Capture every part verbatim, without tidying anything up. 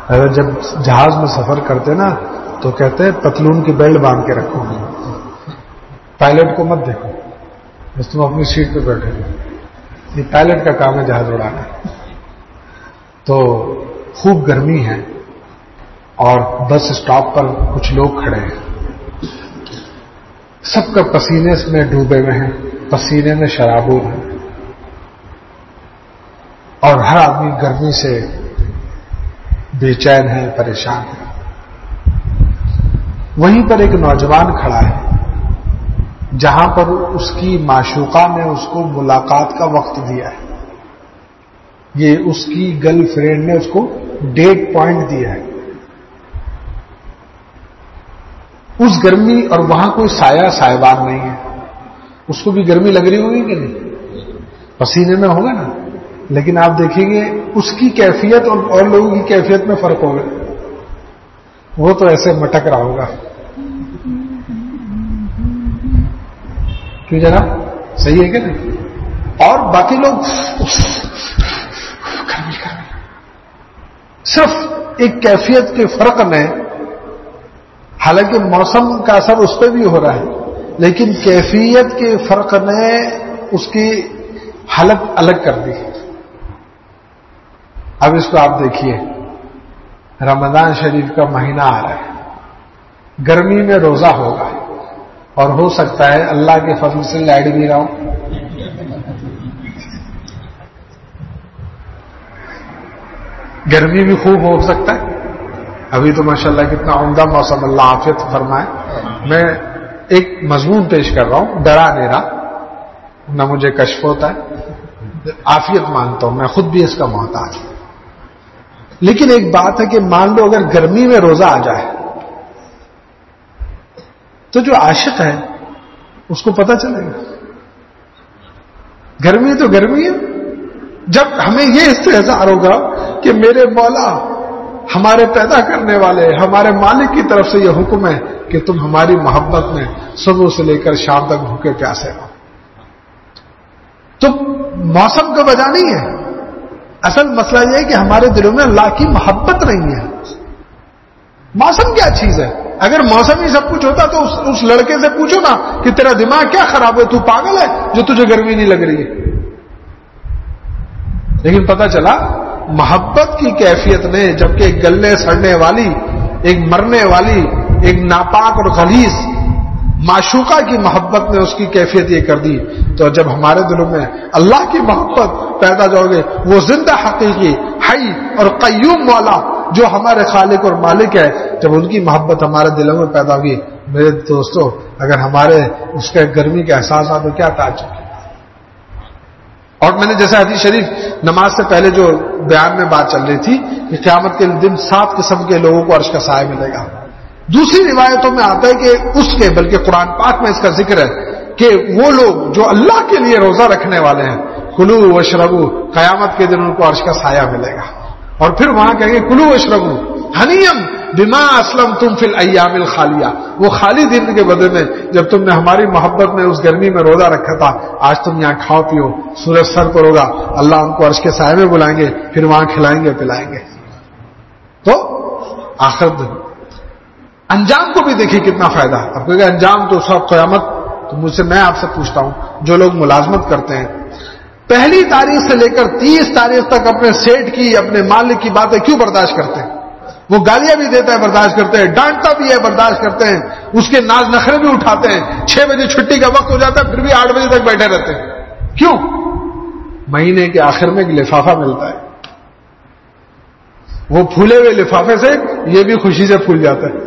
اگر جب جہاز میں سفر کرتے نا تو کہتے ہیں پتلون کی بیلٹ باندھ کے رکھو, پائلٹ کو مت دیکھو, بس تم اپنی سیٹ پہ بیٹھے ہو. یہ پائلٹ کا کام ہے جہاز اڑانا. تو خوب گرمی ہے اور بس اسٹاپ پر کچھ لوگ کھڑے ہیں, سب کا پسینے میں ڈوبے ہوئے ہیں, پسینے میں شرابور ہیں, اور ہر آدمی گرمی سے بے چین ہے, پریشان ہے. وہیں پر ایک نوجوان کھڑا ہے جہاں پر اس کی معشوقہ نے اس کو ملاقات کا وقت دیا ہے. یہ اس کی گرل فرینڈ نے اس کو ڈیٹ پوائنٹ دیا ہے. اس گرمی, اور وہاں کوئی سایہ سایبان نہیں ہے. اس کو بھی گرمی لگ رہی ہوگی کہ نہیں, پسینے میں ہوگا نا, لیکن آپ دیکھیں گے اس کی کیفیت اور اور لوگوں کی کیفیت میں فرق ہوگا. وہ تو ایسے مٹک رہا ہوگا. کیوں جناب, صحیح ہے کہ نہیں؟ اور باقی لوگ صرف ایک کیفیت کے فرق میں, حالانکہ موسم کا اثر اس پہ بھی ہو رہا ہے, لیکن کیفیت کے فرق نے اس کی حالت الگ کر دی. اب اس کو آپ دیکھیے, رمضان شریف کا مہینہ آ رہا ہے, گرمی میں روزہ ہوگا, اور ہو سکتا ہے اللہ کے فضل سے لائٹ بھی رہا ہوں. گرمی بھی خوب ہو سکتا ہے. ابھی تو ماشاءاللہ کتنا عمدہ موسم, اللہ عافیت فرمائے. میں ایک مضمون پیش کر رہا ہوں, ڈرا نہیں رہا, نہ مجھے کشف ہوتا ہے, عافیت مانتا ہوں, میں خود بھی اس کا محتاج ہوں. لیکن ایک بات ہے کہ مان لو اگر گرمی میں روزہ آ جائے تو جو عاشق ہے اس کو پتہ چلے گا. گرمی تو گرمی ہے. جب ہمیں یہ استحضار ہوگا کہ میرے مولا, ہمارے پیدا کرنے والے, ہمارے مالک کی طرف سے یہ حکم ہے کہ تم ہماری محبت میں صبح سے لے کر شام تک بھوکے پیاسے رہو, تو موسم کا وجہ نہیں ہے. اصل مسئلہ یہ ہے کہ ہمارے دلوں میں اللہ کی محبت نہیں ہے. موسم کیا چیز ہے؟ اگر موسم ہی سب کچھ ہوتا تو اس, اس لڑکے سے پوچھو نا کہ تیرا دماغ کیا خراب ہے, تو پاگل ہے جو تجھے گرمی نہیں لگ رہی ہے. لیکن پتہ چلا محبت کی کیفیت نے, جبکہ ایک گلنے سڑنے والی, ایک مرنے والی, ایک ناپاک اور غلیظ معشوقہ کی محبت نے اس کی کیفیت یہ کر دی. تو جب ہمارے دلوں میں اللہ کی محبت پیدا جاؤ گے, وہ زندہ حقیقی حی اور قیوم مولا جو ہمارے خالق اور مالک ہے, جب ان کی محبت ہمارے دلوں میں پیدا ہوگی, میرے دوستو اگر ہمارے اس کے گرمی کے احساس آ تو کیا تعجب ہے. اور میں نے جیسے حدیث شریف نماز سے پہلے جو بیان میں بات چل رہی تھی کہ قیامت کے دن سات قسم کے لوگوں کو عرش کا سایہ ملے گا. دوسری روایتوں میں آتا ہے کہ اس کے, بلکہ قرآن پاک میں اس کا ذکر ہے کہ وہ لوگ جو اللہ کے لیے روزہ رکھنے والے ہیں, کلو وشربو, قیامت کے دن ان کو عرش کا سایہ ملے گا. اور پھر وہاں کہیں گے کلو وشربو ہنیم بما اسلم تم فی الایام الخالیہ, وہ خالی دن کے بدلے میں جب تم نے ہماری محبت میں اس گرمی میں روزہ رکھا تھا, آج تم یہاں کھاؤ پیو, سورج سر پر ہوگا, اللہ ان کو عرش کے سائے میں بلائیں گے, پھر وہاں کھلائیں گے پلائیں گے. تو آخر دن انجام کو بھی دیکھیے کتنا فائدہ. اب کہے گا انجام تو سب قیامت, تو مجھ سے میں آپ سے پوچھتا ہوں, جو لوگ ملازمت کرتے ہیں پہلی تاریخ سے لے کر تیس تاریخ تک اپنے سیٹ کی, اپنے مالک کی باتیں کیوں برداشت کرتے ہیں؟ وہ گالیاں بھی دیتا ہے برداشت کرتے ہیں, ڈانٹتا بھی ہے برداشت کرتے ہیں, اس کے ناز نخرے بھی اٹھاتے ہیں. چھ بجے چھٹی کا وقت ہو جاتا ہے پھر بھی آٹھ بجے تک بیٹھے رہتے ہیں. کیوں؟ مہینے کے آخر میں ایک لفافہ ملتا ہے, وہ پھولے ہوئے لفافے سے یہ بھی خوشی سے پھول جاتا ہے.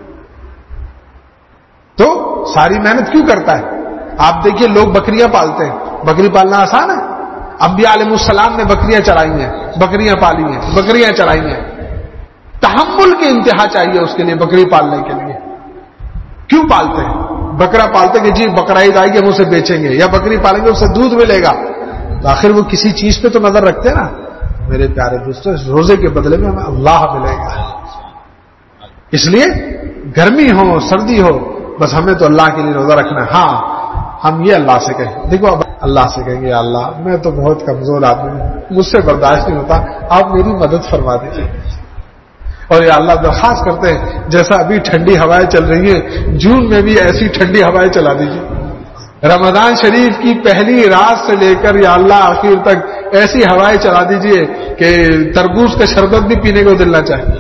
تو ساری محنت کیوں کرتا ہے؟ آپ دیکھیے لوگ بکریاں پالتے ہیں, بکری پالنا آسان ہے؟ انبیاء علیہ السلام نے بکریاں چرائی ہیں, بکریاں پالی ہیں, بکریاں چرائی ہیں. تحمل کی انتہا چاہیے اس کے لیے بکری پالنے کے لیے. کیوں پالتے ہیں؟ بکرا پالتے کہ جی بکرا عید آئے گی ہم اسے بیچیں گے, یا بکری پالیں گے اس سے دودھ ملے گا, تو آخر وہ کسی چیز پہ تو نظر رکھتے ہیں نا. میرے پیارے دوستوں, روزے کے بدلے میں ہمیں اللہ ملے گا. اس لیے گرمی ہو سردی ہو, بس ہمیں تو اللہ کے لیے روزہ رکھنا ہے. ہاں ہم یہ اللہ سے کہیں, دیکھو اب اللہ سے کہیں گے اللہ میں تو بہت کمزور آدمی ہوں, مجھ سے برداشت نہیں ہوتا, آپ میری مدد فرما دیجیے. اور یا اللہ درخواست کرتے ہیں جیسا ابھی ٹھنڈی ہوائیں چل رہی ہیں جون میں بھی ایسی ٹھنڈی ہوائیں چلا دیجیے، رمضان شریف کی پہلی رات سے لے کر یا اللہ آخر تک ایسی ہوائیں چلا دیجیے کہ تربوز کا شربت بھی پینے کو دل نہ چاہیے،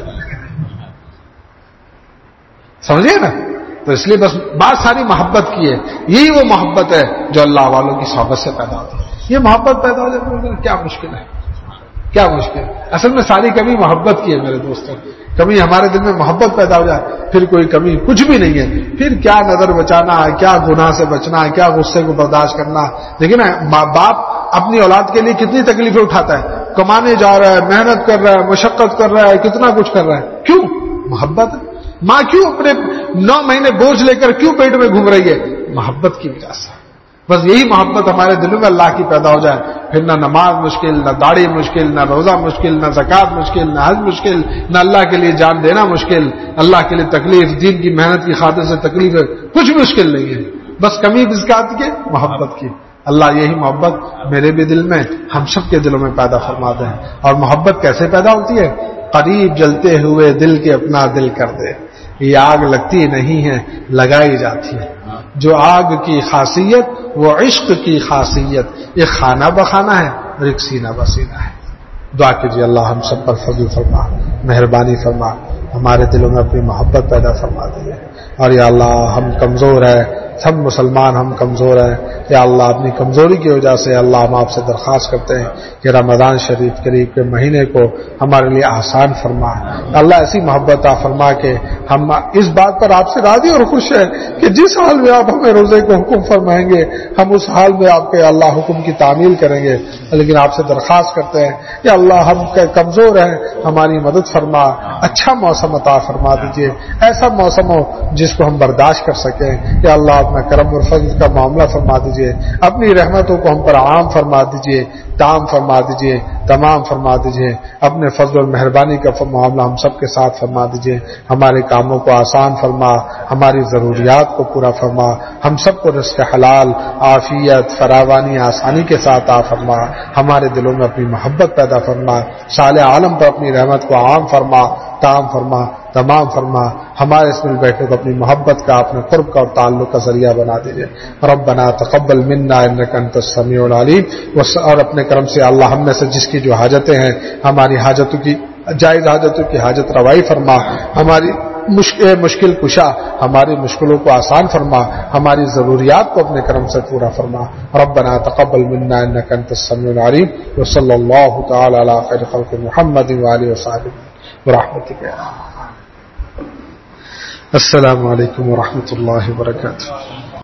سمجھے نا؟ تو اس لیے بس بات ساری محبت کی ہے، یہی وہ محبت ہے جو اللہ والوں کی صحبت سے پیدا ہوتی ہے۔ یہ محبت پیدا ہو جائے کیا مشکل ہے، کیا مشکل؟ اصل میں ساری کمی محبت کی ہے میرے دوستوں، کمی ہمارے دل میں محبت پیدا ہو جائے پھر کوئی کمی کچھ بھی نہیں ہے، پھر کیا نظر بچانا ہے، کیا گناہ سے بچنا ہے، کیا غصے کو برداشت کرنا۔ لیکن ماں باپ اپنی اولاد کے لیے کتنی تکلیفیں اٹھاتا ہے، کمانے جا رہا ہے، محنت کر رہا ہے، مشقت کر رہا ہے، کتنا کچھ کر رہا ہے، کیوں؟ محبت۔ ماں کیوں اپنے نو مہینے بوجھ لے کر کیوں پیٹ میں گھوم رہی ہے؟ محبت کی وجہ سے۔ بس یہی محبت ہمارے دلوں میں اللہ کی پیدا ہو جائے، پھر نہ نماز مشکل، نہ داڑھی مشکل، نہ روزہ مشکل، نہ زکوٰۃ مشکل، نہ حج مشکل، نہ اللہ کے لیے جان دینا مشکل، اللہ کے لیے تکلیف، دین کی محنت کی خاطر سے تکلیف ہے، کچھ مشکل نہیں ہے۔ بس کمی کس بات کی؟ محبت کی۔ اللہ یہی محبت میرے بھی دل میں، ہم سب کے دلوں میں پیدا فرما دے۔ اور محبت کیسے پیدا ہوتی ہے؟ قریب جلتے ہوئے دل کے اپنا دل کر دے۔ یہ آگ لگتی نہیں ہے، لگائی جاتی ہے۔ جو آگ کی خاصیت وہ عشق کی خاصیت، ایک خانہ بخانہ ہے اور ایک سینہ بسینہ ہے۔ دعا کیجیے اللہ ہم سب پر فضل فرما، مہربانی فرما، ہمارے دلوں میں اپنی محبت پیدا فرما دیجیے۔ اور یا اللہ ہم کمزور ہیں، سب مسلمان ہم کمزور ہیں، یا اللہ اپنی کمزوری کی وجہ سے اللہ ہم آپ سے درخواست کرتے ہیں کہ رمضان شریف قریب کے مہینے کو ہمارے لیے آسان فرما۔ اللہ ایسی محبت عطا فرما کہ ہم اس بات پر آپ سے راضی اور خوش ہیں کہ جس حال میں آپ ہمیں روزے کو حکم فرمائیں گے ہم اس حال میں آپ کے اللہ حکم کی تعمیل کریں گے۔ لیکن آپ سے درخواست کرتے ہیں کہ اللہ ہم کمزور ہیں، ہماری مدد فرما، اچھا موسم عطا فرما دیجیے، ایسا موسم ہو جس کو ہم برداشت کر سکیں۔ یا اللہ اپنا کرم اور فضل کا معاملہ فرما دیجیے، اپنی رحمتوں کو ہم پر عام فرما دیجیے، تام فرما دیجیے، تمام فرما دیجیے، اپنے فضل اور مہربانی کا معاملہ ہم سب کے ساتھ فرما دیجیے، ہمارے کاموں کو آسان فرما، ہماری ضروریات کو پورا فرما، ہم سب کو رزق حلال، عافیت، فراوانی، آسانی کے ساتھ عطا فرما، ہمارے دلوں میں اپنی محبت پیدا فرما، صالح عالم پر اپنی رحمت کو عام فرما، تام فرما، تمام فرما، ہمارے اس مل بیٹھنے کو اپنی محبت کا، اپنے قرب کا اور تعلق کا ذریعہ بنا دیجیے۔ ربنا تقبل منا انک انت السمیع العلیم، اور اپنے کرم سے اللہ ہم میں سے جس کی جو حاجتیں ہیں ہماری حاجتوں کی جائز حاجتوں کی حاجت روائی فرما، ہماری مشکل مشکل کشا، ہماری مشکلوں کو آسان فرما، ہماری ضروریات کو اپنے کرم سے پورا فرما۔ ربنا تقبل منا انک انت السمیع العلیم، وصلی اللہ تعالی علی خیر خلق محمد وآلہ وصحبہ برحمتک یا ارحم۔ السلام علیکم ورحمۃ اللہ وبرکاتہ۔